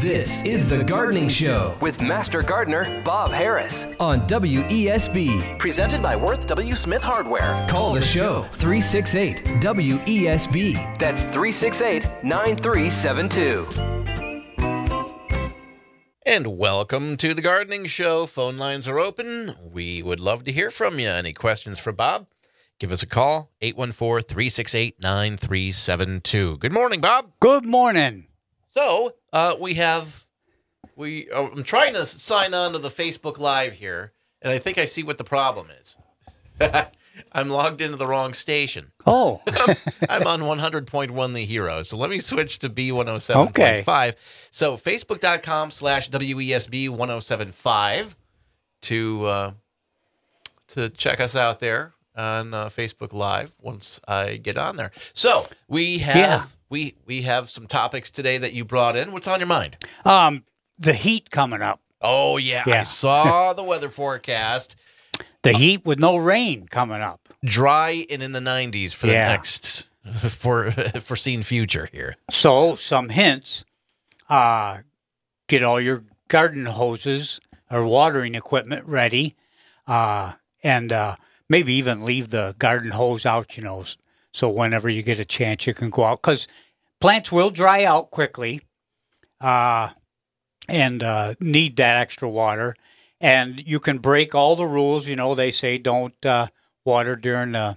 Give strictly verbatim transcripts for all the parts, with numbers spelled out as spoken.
This is The Gardening Show with Master Gardener Bob Harris on W E S B. Presented by Worth W. Smith Hardware. Call the show three six eight W E S B. That's three six eight, nine three seven two. And welcome to The Gardening Show. Phone lines are open. We would love to hear from you. Any questions for Bob? Give us a call, eight one four, three six eight, nine three seven two. Good morning, Bob. Good morning. So, uh, we have, we. Uh, I'm trying to sign on to the Facebook Live here, and I think I see what the problem is. I'm logged into the wrong station. Oh. I'm on one hundred point one The Hero, so let me switch to B one oh seven point five. Okay. So, facebook.com slash WESB 1075 to, uh, to check us out there on uh, Facebook Live once I get on there. So, we have... Yeah. We we have some topics today that you brought in. What's on your mind? Um, the heat coming up. Oh, yeah. yeah. I saw the weather forecast. The heat with no rain coming up. Dry and in the nineties for the yeah. next for foreseen future here. So, some hints. Uh, get all your garden hoses or watering equipment ready. Uh, and uh, maybe even leave the garden hose out, you know, so whenever you get a chance, you can go out. Because plants will dry out quickly uh, and uh, need that extra water. And you can break all the rules. You know, they say don't uh, water during the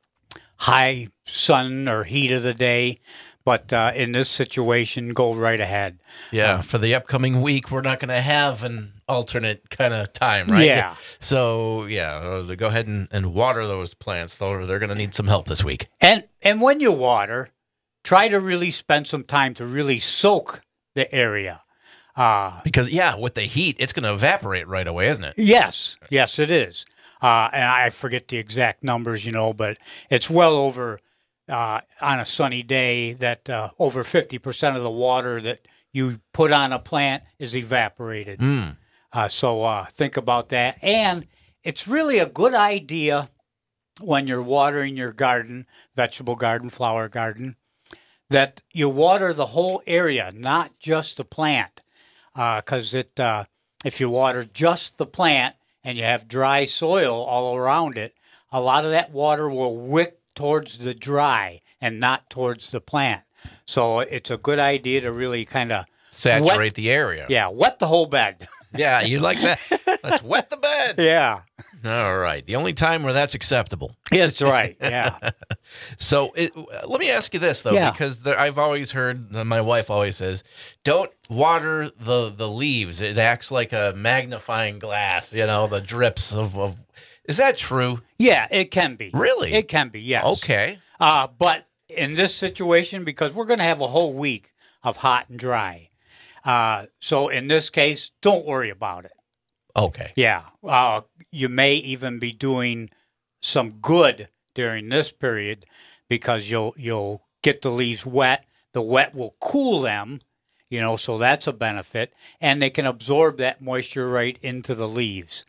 high sun or heat of the day. But uh, in this situation, go right ahead. Yeah, um, for the upcoming week, we're not going to have an alternate kind of time, right? Yeah. So, yeah, uh, go ahead and, and water those plants, though. They're going to need some help this week. And and when you water, try to really spend some time to really soak the area. Uh, because, yeah, with the heat, it's going to evaporate right away, isn't it? Yes. Yes, it is. Uh, and I forget the exact numbers, you know, but it's well over... Uh, on a sunny day that uh, over fifty percent of the water that you put on a plant is evaporated. Mm. Uh, so uh, think about that. And it's really a good idea when you're watering your garden, vegetable garden, flower garden, that you water the whole area, not just the plant. Because uh, it, uh, if you water just the plant and you have dry soil all around it, a lot of that water will wick towards the dry and not towards the plant. So it's a good idea to really kind of saturate wet, the area. Yeah, wet the whole bed. Yeah, you like that? Let's wet the bed. Yeah. All right. The only time where that's acceptable. That's right. Yeah. So it, let me ask you this, though, yeah. because there, I've always heard, my wife always says, don't water the, the leaves. It acts like a magnifying glass, you know, the drips of, of is that true? Yeah, it can be. Really? It can be, yes. Okay. Uh, but in this situation, because we're going to have a whole week of hot and dry, uh, so in this case, don't worry about it. Okay. Yeah. Uh, you may even be doing some good during this period because you'll you'll get the leaves wet. The wet will cool them, you know, so that's a benefit. And they can absorb that moisture right into the leaves.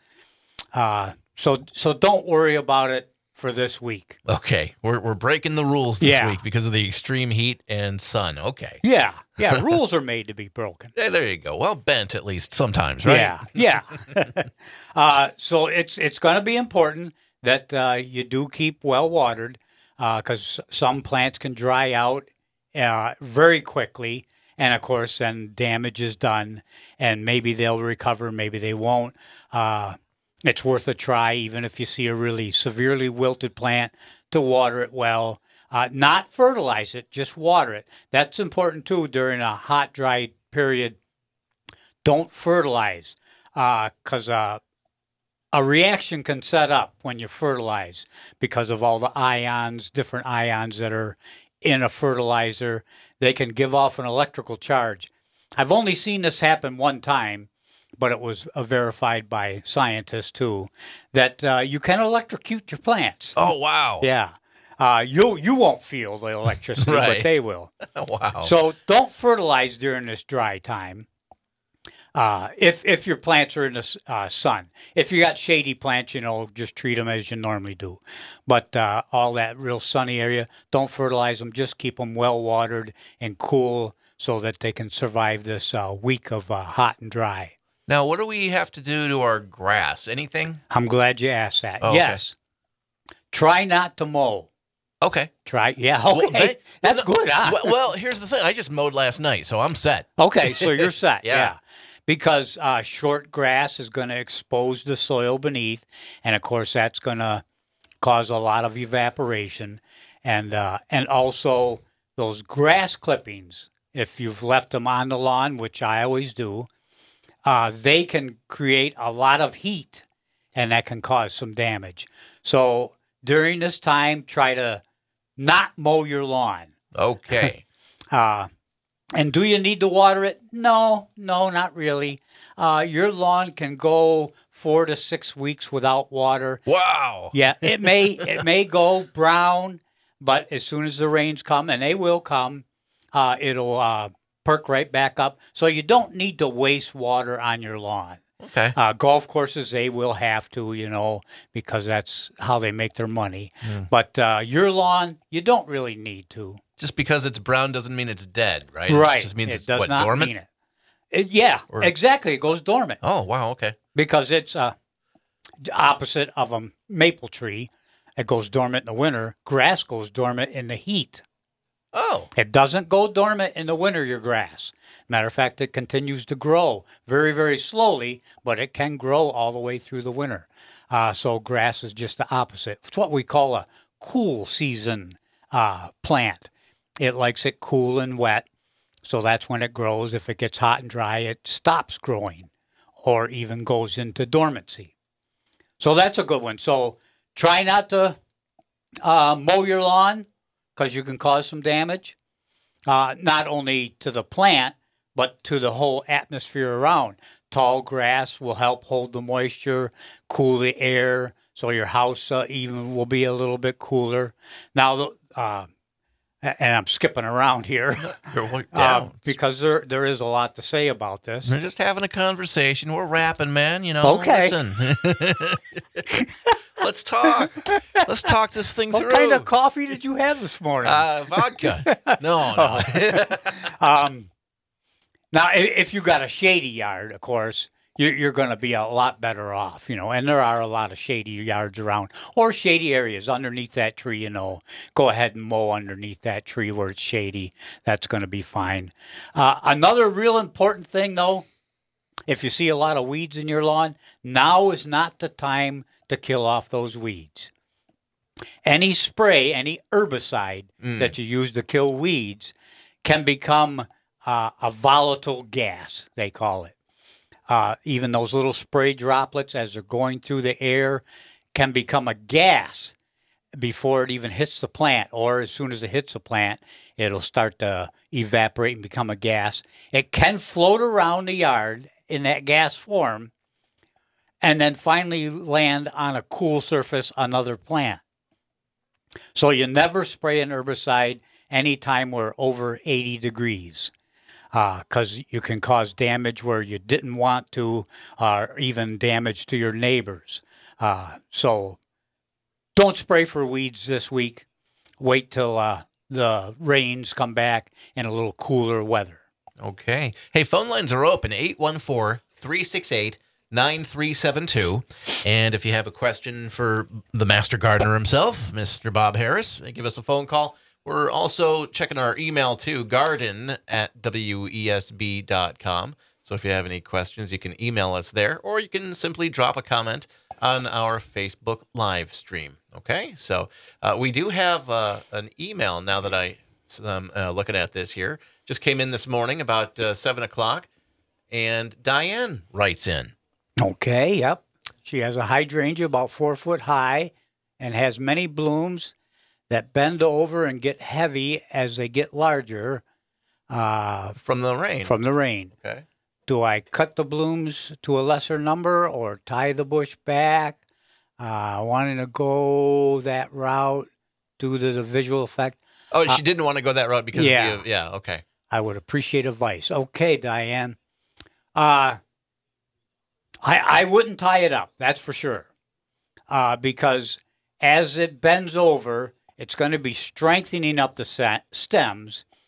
Uh So so don't worry about it for this week. Okay. We're we're breaking the rules this yeah. week because of the extreme heat and sun. Okay. Yeah. Yeah. Rules are made to be broken. Yeah, there you go. Well, bent at least sometimes, right? Yeah. Yeah. uh, so it's it's going to be important that uh, you do keep well watered because uh, some plants can dry out uh, very quickly. And, of course, then damage is done. And maybe they'll recover. Maybe they won't. Uh It's worth a try, even if you see a really severely wilted plant, to water it well. Uh, not fertilize it, just water it. That's important, too, during a hot, dry period. Don't fertilize, because uh, uh, a reaction can set up when you fertilize because of all the ions, different ions that are in a fertilizer. They can give off an electrical charge. I've only seen this happen one time, but it was uh, verified by scientists, too, that uh, you can electrocute your plants. Oh, wow. Yeah. Uh, you you won't feel the electricity, right. but they will. Wow. So don't fertilize during this dry time uh, if if your plants are in the uh, sun. If you got shady plants, you know, just treat them as you normally do. But uh, all that real sunny area, don't fertilize them. Just keep them well watered and cool so that they can survive this uh, week of uh, hot and dry. Now, what do we have to do to our grass? Anything? I'm glad you asked that. Oh, yes. Okay. Try not to mow. Okay. Try, yeah, okay. Well, they, That's well, good, huh? Well, well, here's the thing. I just mowed last night, so I'm set. Okay, so you're set, yeah. yeah. Because uh, short grass is going to expose the soil beneath, and, of course, that's going to cause a lot of evaporation. And uh, and also those grass clippings, if you've left them on the lawn, which I always do, uh, they can create a lot of heat, and that can cause some damage. So during this time, try to not mow your lawn. Okay. uh, and do you need to water it? No, no, not really. Uh, your lawn can go four to six weeks without water. Wow. Yeah, it may it may go brown, but as soon as the rains come, and they will come, uh, it'll uh, perk right back up. So you don't need to waste water on your lawn. Okay. Uh, golf courses, they will have to, you know, because that's how they make their money. Mm. But uh, your lawn, you don't really need to. Just because it's brown doesn't mean it's dead, right? Right. It just means it it's does what, not dormant? Mean it. It, yeah, or... exactly. It goes dormant. Oh, wow, okay. Because it's uh, opposite of a maple tree. It goes dormant in the winter. Grass goes dormant in the heat. Oh. It doesn't go dormant in the winter, your grass. Matter of fact, it continues to grow very, very slowly, but it can grow all the way through the winter. Uh, so grass is just the opposite. It's what we call a cool season uh, plant. It likes it cool and wet, so that's when it grows. If it gets hot and dry, it stops growing or even goes into dormancy. So that's a good one. So try not to uh, mow your lawn, because you can cause some damage, uh, not only to the plant, but to the whole atmosphere around. Tall grass will help hold the moisture, cool the air, so your house uh, even will be a little bit cooler. Now, uh, and I'm skipping around here yeah. uh, because there there is a lot to say about this. We're just having a conversation. We're rapping, man. You know. Okay. Listen. Let's talk. Let's talk this thing what through. What kind of coffee did you have this morning? Uh, vodka. No, no. um, now, if you got a shady yard, of course, you're, you're going to be a lot better off, you know, and there are a lot of shady yards around, or shady areas underneath that tree, you know. Go ahead and mow underneath that tree where it's shady. That's going to be fine. Uh, another real important thing, though, if you see a lot of weeds in your lawn, now is not the time to kill off those weeds. Any spray, any herbicide mm. that you use to kill weeds can become uh, a volatile gas, they call it. Uh, even those little spray droplets, as they're going through the air, can become a gas before it even hits the plant, or as soon as it hits the plant, it'll start to evaporate and become a gas. It can float around the yard in that gas form, and then finally land on a cool surface, another plant. So you never spray an herbicide anytime we're over eighty degrees, because uh, you can cause damage where you didn't want to, or even damage to your neighbors. Uh, so don't spray for weeds this week. Wait till uh, the rains come back in a little cooler weather. Okay. Hey, phone lines are open, eight one four, three six eight, nine three seven two. And if you have a question for the master gardener himself, Mister Bob Harris, give us a phone call. We're also checking our email, too, garden at W E S B dot com. So if you have any questions, you can email us there, or you can simply drop a comment on our Facebook live stream. Okay? So uh, we do have uh, an email now that I am uh, looking at this here. Just came in this morning about uh, seven o'clock, and Diane writes in. Okay, yep. She has a hydrangea about four foot high and has many blooms that bend over and get heavy as they get larger. Uh, from the rain? From the rain. Okay. Do I cut the blooms to a lesser number or tie the bush back? Uh, wanting to go that route due to the visual effect. Oh, she uh, didn't want to go that route because yeah. of the, yeah, okay. I would appreciate advice. Okay, Diane. Uh, I, I wouldn't tie it up, that's for sure. Uh, because as it bends over, it's going to be strengthening up the stems,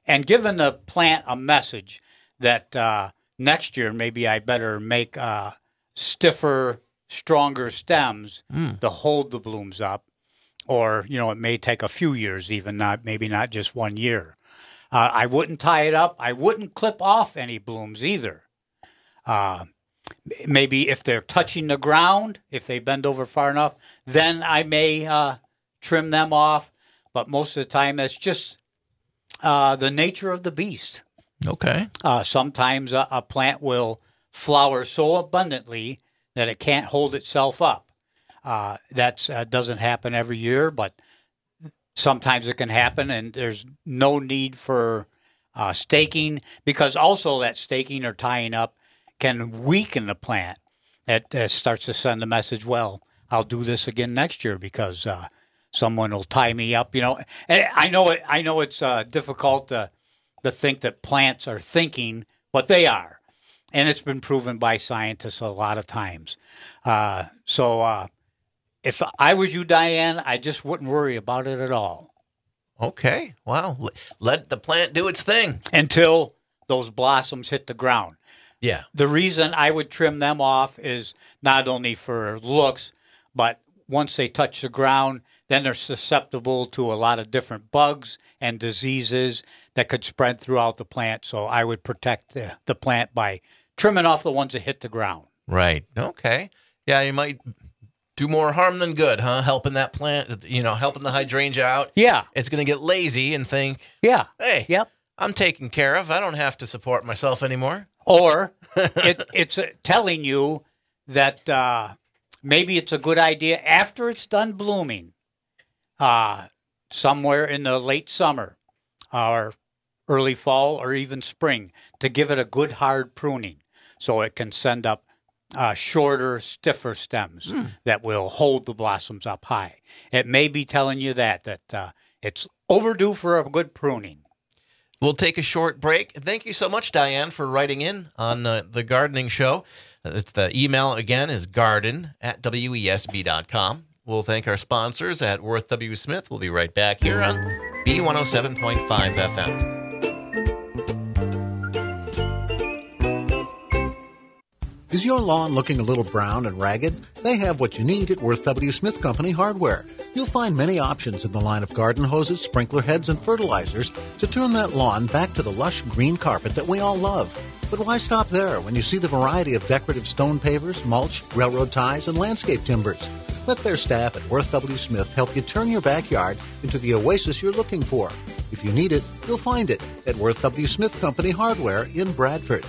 and giving the plant a message that uh, next year maybe I better make uh, stiffer, stronger stems mm. to hold the blooms up. Or, you know, it may take a few years even, not maybe not just one year. Uh, I wouldn't tie it up. I wouldn't clip off any blooms either. Uh, maybe if they're touching the ground, if they bend over far enough, then I may uh, trim them off. But most of the time, that's just uh, the nature of the beast. Okay. Uh, sometimes a, a plant will flower so abundantly that it can't hold itself up. Uh, that uh, doesn't happen every year, but sometimes it can happen, and there's no need for uh, staking, because also that staking or tying up can weaken the plant. It uh, starts to send a message, well, I'll do this again next year because uh, someone will tie me up. You know, and I know it. I know it's uh, difficult to to think that plants are thinking, but they are, and it's been proven by scientists a lot of times. Uh, so. Uh, If I was you, Diane, I just wouldn't worry about it at all. Okay. Wow. Let the plant do its thing. Until those blossoms hit the ground. Yeah. The reason I would trim them off is not only for looks, but once they touch the ground, then they're susceptible to a lot of different bugs and diseases that could spread throughout the plant. So I would protect the, the plant by trimming off the ones that hit the ground. Right. Okay. Yeah, you might do more harm than good, huh? Helping that plant, you know, helping the hydrangea out. Yeah. It's going to get lazy and think, yeah, hey, yep. I'm taken care of. I don't have to support myself anymore. Or it, it's uh, telling you that uh, maybe it's a good idea after it's done blooming, uh, somewhere in the late summer or early fall or even spring, to give it a good hard pruning so it can send up Uh, shorter, stiffer stems mm. that will hold the blossoms up high. It may be telling you that, that uh, it's overdue for a good pruning. We'll take a short break. Thank you so much, Diane, for writing in on uh, the gardening show. It's the email again is garden at W E S B dot com. We'll thank our sponsors at Worth W. Smith. We'll be right back here on B one oh seven point five F M. Is your lawn looking a little brown and ragged? They have what you need at Worth W. Smith Company Hardware. You'll find many options in the line of garden hoses, sprinkler heads, and fertilizers to turn that lawn back to the lush green carpet that we all love. But why stop there when you see the variety of decorative stone pavers, mulch, railroad ties, and landscape timbers? Let their staff at Worth W. Smith help you turn your backyard into the oasis you're looking for. If you need it, you'll find it at Worth W. Smith Company Hardware in Bradford.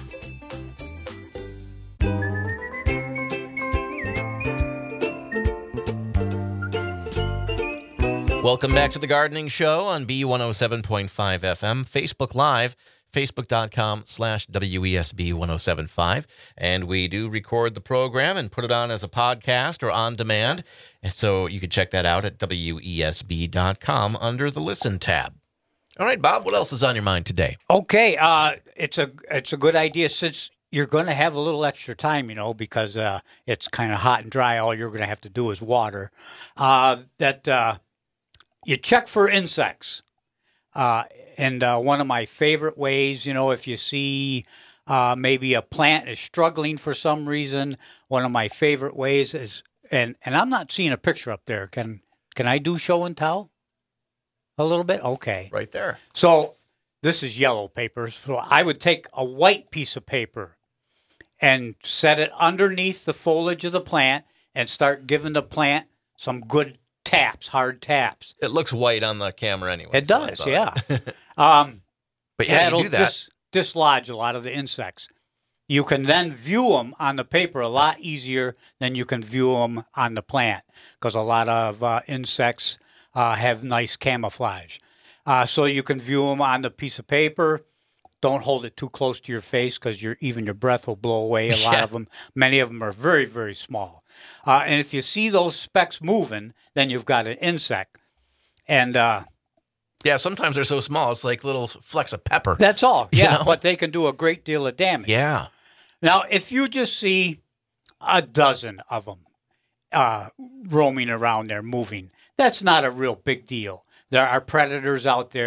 Welcome back to the Gardening Show on B one oh seven point five F M, Facebook Live, facebook.com slash WESB 1075. And we do record the program and put it on as a podcast or on demand. And so you can check that out at W E S B dot com under the Listen tab. All right, Bob, what else is on your mind today? Okay, uh, it's a it's a good idea since you're going to have a little extra time, you know, because uh, it's kind of hot and dry. All you're going to have to do is water. Uh, that... Uh, You check for insects. Uh, and uh, one of my favorite ways, you know, if you see uh, maybe a plant is struggling for some reason, one of my favorite ways is, and, and I'm not seeing a picture up there. Can can I do show and tell a little bit? Okay. Right there. So this is yellow paper. So I would take a white piece of paper and set it underneath the foliage of the plant and start giving the plant some good taps, hard taps. It looks white on the camera anyway. It does, yeah. um, but yeah, that'll you do that. Dis- dislodge a lot of the insects. You can then view them on the paper a lot easier than you can view them on the plant because a lot of uh, insects uh, have nice camouflage. Uh, so you can view them on the piece of paper. Don't hold it too close to your face because your even your breath will blow away. A lot yeah. of them, many of them are very, very small. Uh, and if you see those specks moving, then you've got an insect. And uh, yeah, sometimes they're so small, it's like little flecks of pepper. That's all. Yeah, you know? But they can do a great deal of damage. Yeah. Now, if you just see a dozen of them uh, roaming around there, moving, that's not a real big deal. There are predators out there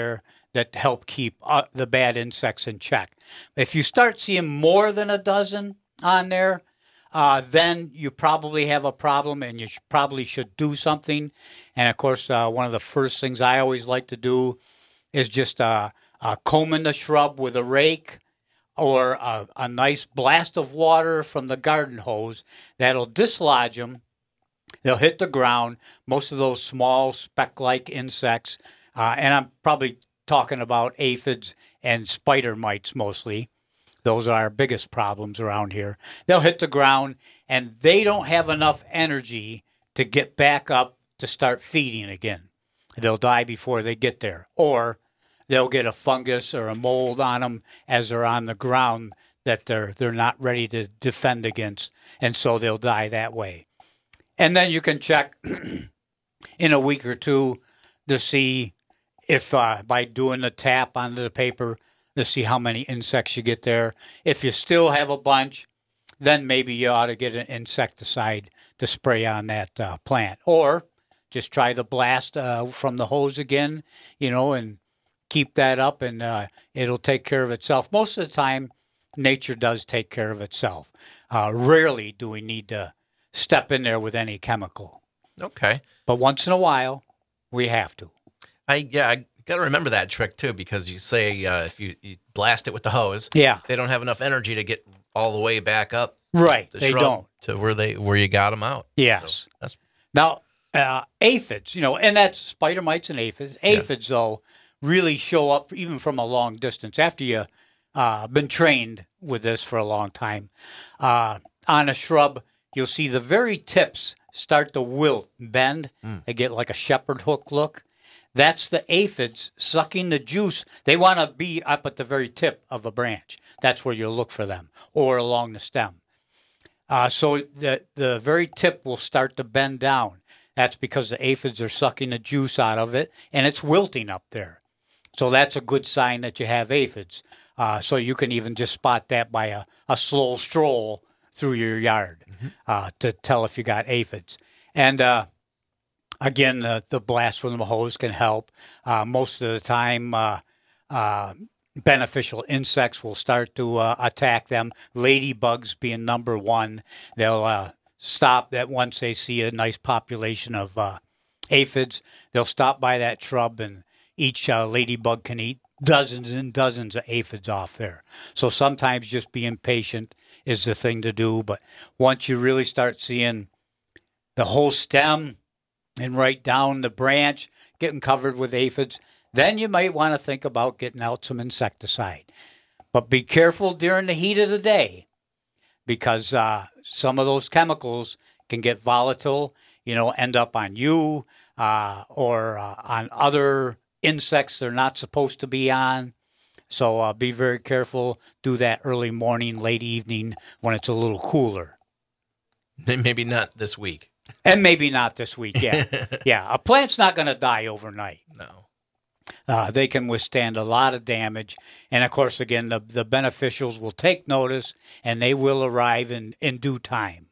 that help keep uh, the bad insects in check. If you start seeing more than a dozen on there, uh, then you probably have a problem and you sh- probably should do something. And, of course, uh, one of the first things I always like to do is just uh, uh, combing the shrub with a rake or a, a nice blast of water from the garden hose that'll dislodge them. They'll hit the ground. Most of those small speck-like insects, uh, and I'm probably talking about aphids and spider mites mostly. Those are our biggest problems around here. They'll hit the ground, and they don't have enough energy to get back up to start feeding again. They'll die before they get there. Or they'll get a fungus or a mold on them as they're on the ground that they're they're not ready to defend against, and so they'll die that way. And then you can check in a week or two to see if uh, by doing the tap onto the paper to see how many insects you get there. If you still have a bunch, then maybe you ought to get an insecticide to spray on that uh, plant. Or just try the blast uh, from the hose again, you know, and keep that up, and uh, it'll take care of itself. Most of the time, nature does take care of itself. Uh, rarely do we need to step in there with any chemical. Okay. But once in a while, we have to. I yeah, I got to remember that trick too, because you say uh, if you, you blast it with the hose, yeah, they don't have enough energy to get all the way back up. Right, the they shrub don't to where they where you got them out. Yes. So that's now uh, aphids, you know, and that's spider mites and aphids. Aphids, yeah. though, really show up even from a long distance after you uh, been trained with this for a long time. Uh, on a shrub, you'll see the very tips start to wilt, bend, mm. They get like a shepherd hook look. That's the aphids sucking the juice. They want to be up at the very tip of a branch. That's where you'll look for them, or along the stem. Uh, so the the very tip will start to bend down. That's because the aphids are sucking the juice out of it, and it's wilting up there. So that's a good sign that you have aphids. Uh, so you can even just spot that by a, a slow stroll through your yard mm-hmm. uh, to tell if you got aphids. And uh, again, the, the blast from the hose can help. Uh, most of the time, uh, uh, beneficial insects will start to uh, attack them. Ladybugs being number one. They'll uh, stop that once they see a nice population of uh, aphids. They'll stop by that shrub, and each uh, ladybug can eat dozens and dozens of aphids off there. So sometimes just being patient is the thing to do. But once you really start seeing the whole stem and right down the branch getting covered with aphids, then you might want to think about getting out some insecticide. But be careful during the heat of the day, because uh, some of those chemicals can get volatile, you know, end up on you uh, or uh, on other insects they're not supposed to be on. So uh, be very careful. Do that early morning, late evening when it's a little cooler. Maybe not this week. And maybe not this week, yeah. Yeah, a plant's not going to die overnight. No. Uh, they can withstand a lot of damage. And, of course, again, the, the beneficials will take notice, and they will arrive in, in due time.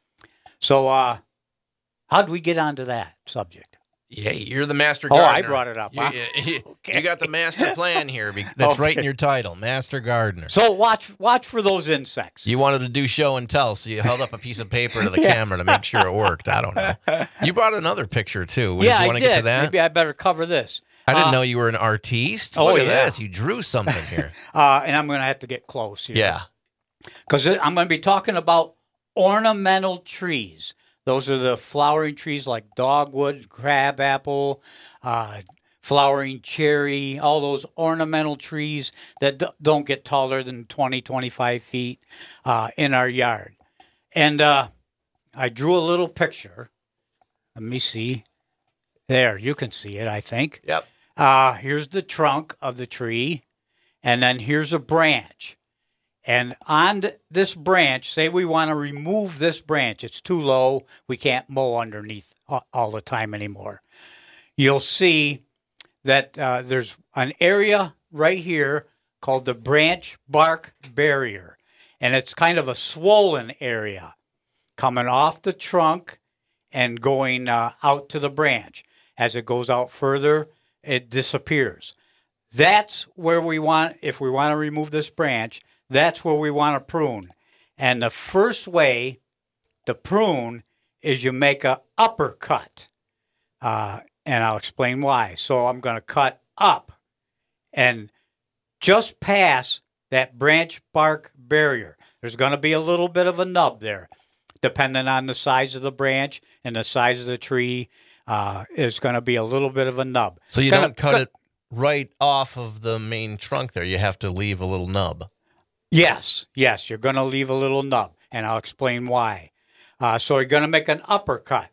So uh, how'd we get onto that subject? Yeah, you're the master Oh, gardener. I brought it up. You, Huh? you, Okay. you got the master plan here. That's Okay. right in your title, Master Gardener. So watch watch for those insects. You wanted to do show and tell, so you held up a piece of paper to the Yeah. camera to make sure it worked. I don't know. You brought another picture, too. Did yeah, you I want did. to get to that? Maybe I better cover this. I didn't Uh, know you were an artiste. oh, Look at yeah. this. You drew something here. Uh, and I'm going to have to get close here. Yeah. Because I'm going to be talking about ornamental trees. Those are the flowering trees like dogwood, crabapple, uh, flowering cherry, all those ornamental trees that d- don't get taller than twenty, twenty-five feet uh, in our yard. And uh, I drew a little picture. Let me see. There, you can see it, I think. Yep. Uh, here's the trunk of the tree, and then here's a branch. And on th- this branch, say we want to remove this branch. It's too low. We can't mow underneath all, all the time anymore. You'll see that uh, there's an area right here called the branch bark barrier. And it's kind of a swollen area coming off the trunk and going uh, out to the branch. As it goes out further, it disappears. that's where we want, if we want to remove this branch, that's where we want to prune. And the first way to prune is you make a uppercut. Uh, and I'll explain why. So I'm going to cut up and just past that branch bark barrier. There's going to be a little bit of a nub there, depending on the size of the branch and the size of the tree. Uh, is going to be a little bit of a nub. So you Kinda, don't cut it right off of the main trunk there. You have to leave a little nub. Yes, yes, you're going to leave a little nub, and I'll explain why. Uh, so you're going to make an uppercut.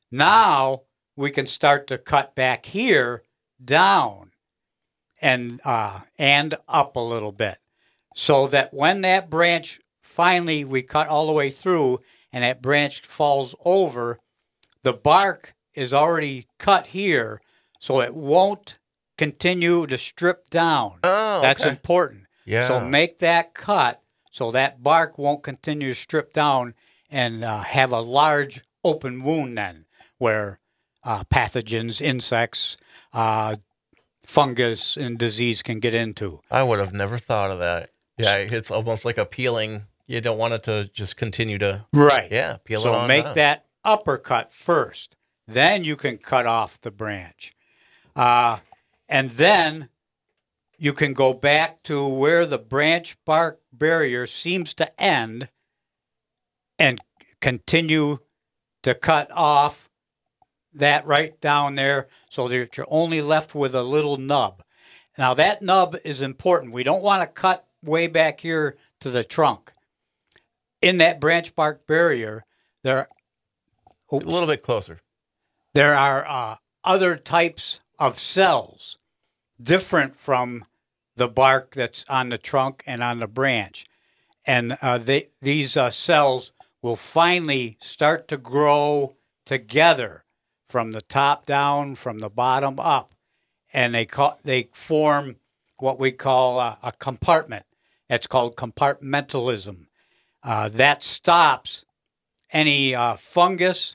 Now we can start to cut back here down and uh, and up a little bit, so that when that branch finally we cut all the way through and that branch falls over, the bark is already cut here, so it won't continue to strip down. Oh, okay. That's important. Yeah. So make that cut so that bark won't continue to strip down and uh, have a large open wound then where uh, pathogens, insects, uh, fungus, and disease can get into. I would have never thought of that. Yeah, it's almost like a peeling. You don't want it to just continue to... Right. Yeah, peel so it on So make down. that uppercut first. Then you can cut off the branch. Uh, and then you can go back to where the branch bark barrier seems to end and continue to cut off that right down there so that you're only left with a little nub. Now, that nub is important. We don't want to cut way back here to the trunk. In that branch bark barrier, there oops, a little bit closer. There are uh, other types of cells different from the bark that's on the trunk and on the branch. And uh, they, these uh, cells will finally start to grow together from the top down, from the bottom up. And they call, they form what we call a, a compartment. It's called compartmentalism. Uh, that stops any uh, fungus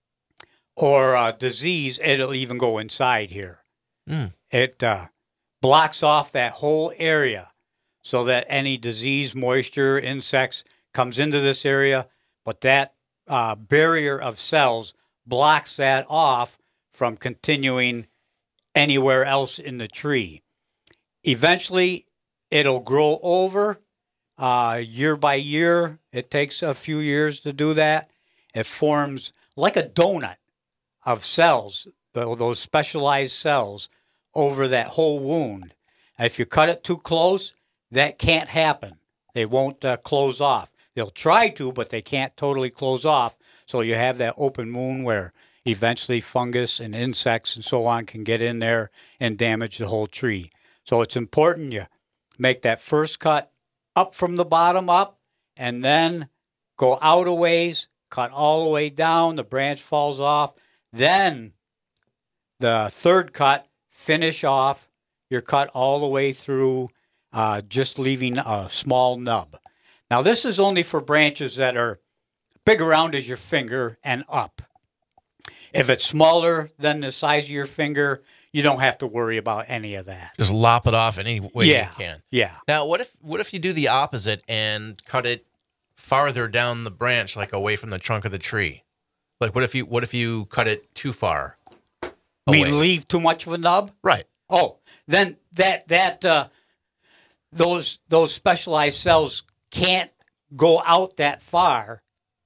or uh, disease. It'll even go inside here. Mm. It uh, blocks off that whole area so that any disease, moisture, insects comes into this area, but that uh, barrier of cells blocks that off from continuing anywhere else in the tree. Eventually, it'll grow over uh, year by year. It takes a few years to do that. It forms like a donut of cells, those specialized cells, over that whole wound. If you cut it too close, that can't happen. They won't uh, close off. They'll try to, but they can't totally close off. So you have that open wound where eventually fungus and insects and so on can get in there and damage the whole tree. So it's important you make that first cut up from the bottom up and then go out a ways, cut all the way down, the branch falls off. Then the third cut, finish off your cut all the way through, uh, just leaving a small nub. Now, this is only for branches that are big around as your finger and up. If it's smaller than the size of your finger, you don't have to worry about any of that. Just lop it off any way yeah, you can. Yeah. Now, what if what if you do the opposite and cut it farther down the branch, like away from the trunk of the tree? Like, what if you what if you cut it too far I away? mean, leave too much of a nub? Right. Oh, then that that uh, those those specialized cells can't go out that far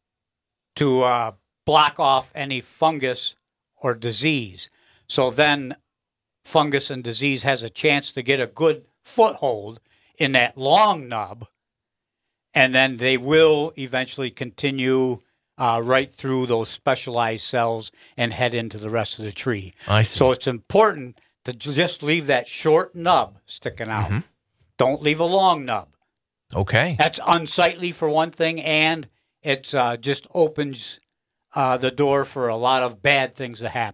to uh, block off any fungus or disease. So then fungus and disease has a chance to get a good foothold in that long nub, and then they will eventually continue uh, right through those specialized cells and head into the rest of the tree. I see. So it's important to j- just leave that short nub sticking out. Mhm. Don't leave a long nub. Okay. That's unsightly for one thing, and it uh, just opens uh, the door for a lot of bad things to happen.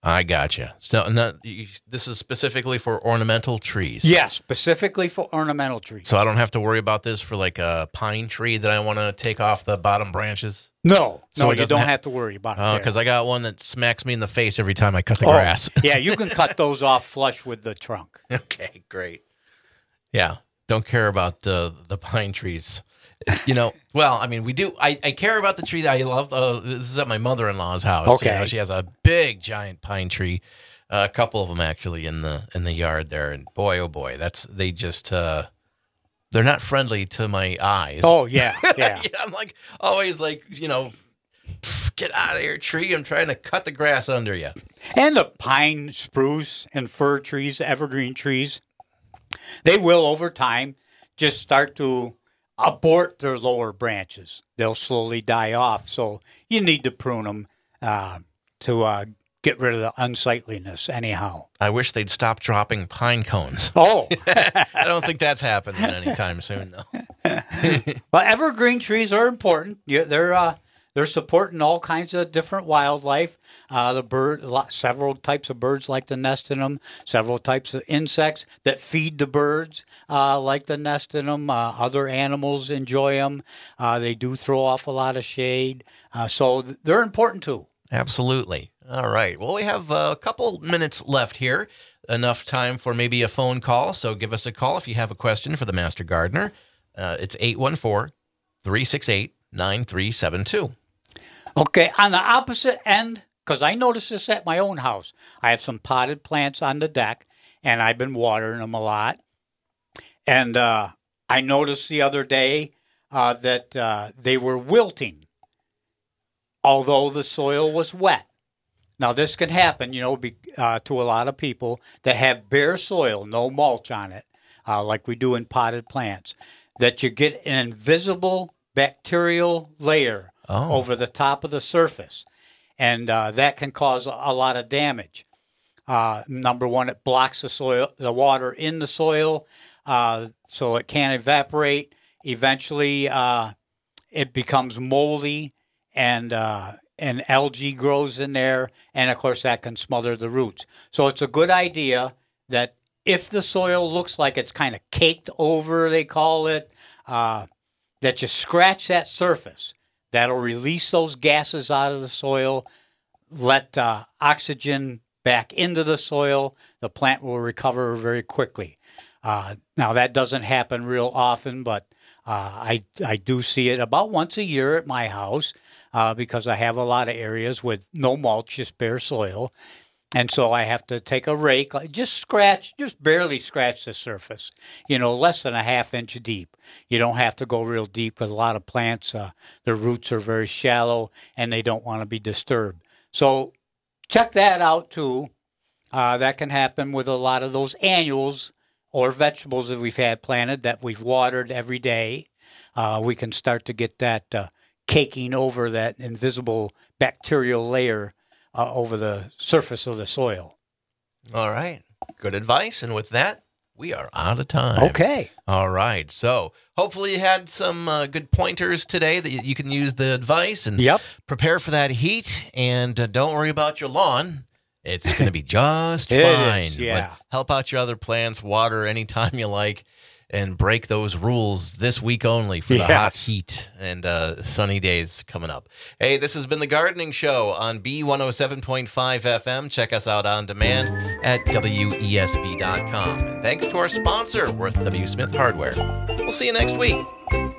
I gotcha. So no, you, this is specifically for ornamental trees. Yes, specifically for ornamental trees. So I don't have to worry about this for like a pine tree that I want to take off the bottom branches? No, So no, it you don't doesn't ha- have to worry about it. Oh, there. because I got one that smacks me in the face every time I cut the Oh, grass. yeah, you can cut those off flush with the trunk. Okay, great. Yeah, don't care about the the pine trees. You know, well, I mean, we do. I, I care about the tree that I love. Uh, this is at my mother-in-law's house. Okay. You know, she has a big, giant pine tree. Uh, a couple of them actually in the in the yard there, and boy, oh boy, that's they just uh, they're not friendly to my eyes. Oh yeah, yeah. Yeah, I'm like always like you know, get out of here, tree! I'm trying to cut the grass under you. And the pine, spruce, and fir trees, evergreen trees, they will over time just start to abort their lower branches. They'll slowly die off. So you need to prune them uh, to uh, get rid of the unsightliness anyhow. I wish they'd stop dropping pine cones. Oh, I don't think that's happening anytime soon, though. well, evergreen trees are important. Yeah, they're uh, they're supporting all kinds of different wildlife. Uh, the bird, lot, several types of birds like to nest in them. Several types of insects that feed the birds uh, like to nest in them. Uh, other animals enjoy them. Uh, they do throw off a lot of shade, uh, so th- they're important too. Absolutely. All right. Well, we have a couple minutes left here. Enough time for maybe a phone call. So give us a call if you have a question for the Master Gardener. Uh, it's eight one four, three six eight, nine three seven two. Okay, on the opposite end, because I noticed this at my own house. I have some potted plants on the deck, and I've been watering them a lot. And uh, I noticed the other day uh, that uh, they were wilting, although the soil was wet. Now, this can happen, you know, be, uh, to a lot of people that have bare soil, no mulch on it, uh, like we do in potted plants, that you get an invisible bacterial layer Oh. over the top of the surface. And uh, that can cause a, a lot of damage. Uh, number one, it blocks the soil, the water in the soil, uh, so it can't evaporate. Eventually, uh, it becomes moldy, and uh, and algae grows in there, and of course that can smother the roots. So it's a good idea that if the soil looks like it's kind of caked over, they call it, uh, that you scratch that surface. That'll release those gases out of the soil, let uh, oxygen back into the soil. The plant will recover very quickly. Uh, now, that doesn't happen real often, but uh, I, I do see it about once a year at my house uh, because I have a lot of areas with no mulch, just bare soil. And so I have to take a rake, just scratch, just barely scratch the surface, you know, less than a half inch deep. You don't have to go real deep because a lot of plants, uh, their roots are very shallow and they don't want to be disturbed. So check that out too. Uh, that can happen with a lot of those annuals or vegetables that we've had planted that we've watered every day. Uh, we can start to get that uh, caking over that invisible bacterial layer Uh, over the surface of the soil. All right. Good advice. And with that, we are out of time. Okay. All right. So hopefully you had some uh, good pointers today that you can use the advice and Yep. prepare for that heat. And uh, don't worry about your lawn. It's going to be just It fine. is, yeah. But help out your other plants, water anytime you like, and break those rules this week only for the hot Yes. heat and uh, sunny days coming up. Hey, this has been The Gardening Show on B one oh seven point five F M. Check us out on demand at W E S B dot com. And thanks to our sponsor, Worth W. Smith Hardware. We'll see you next week.